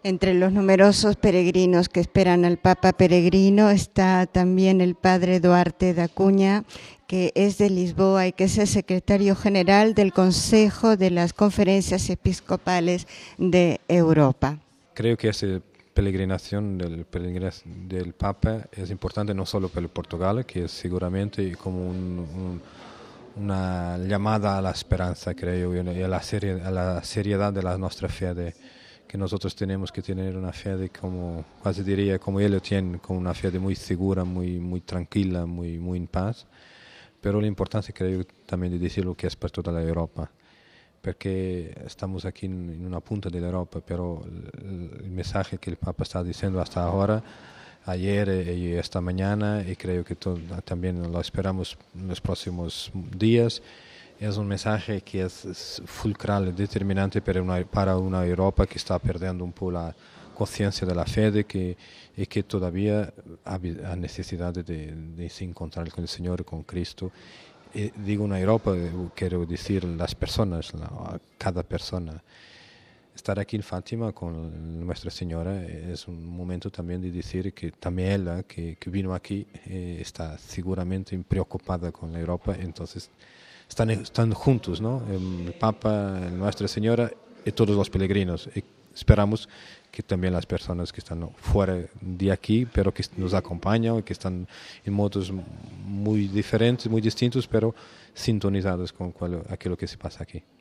Entre los numerosos peregrinos que esperan al Papa peregrino está también el padre Duarte da Cunha, que es de Lisboa y que es el secretario general del Consejo de las Conferencias Episcopales de Europa. Creo que esa peregrinación del Papa es importante no solo para Portugal, que es seguramente como una llamada a la esperanza, creo, y a la seriedad de nuestra fe, que nosotros tenemos que tener una fe como, casi diría, como él lo tiene, como una fe muy segura, muy tranquila, muy en paz. Pero la importancia, creo, también de decir lo que es para toda la Europa, porque estamos aquí en una punta de la Europa, pero el mensaje que el Papa está diciendo hasta ahora, ayer y esta mañana, y creo que también lo esperamos en los próximos días, es un mensaje que es fulcral, determinante para una Europa que está perdiendo un poco la conciencia de la fe y que todavía ha necesidad de se encontrar con el Señor, con Cristo. Y digo una Europa, quiero decir las personas, cada persona. Estar aquí en Fátima con Nuestra Señora es un momento también de decir que también ella, que vino aquí, está seguramente preocupada con la Europa, entonces están juntos, ¿no? El Papa, Nuestra Señora y todos los peregrinos. Y esperamos que también las personas que están fuera de aquí, pero que nos acompañan, que están en modos muy diferentes, muy distintos, pero sintonizados con aquello que se pasa aquí.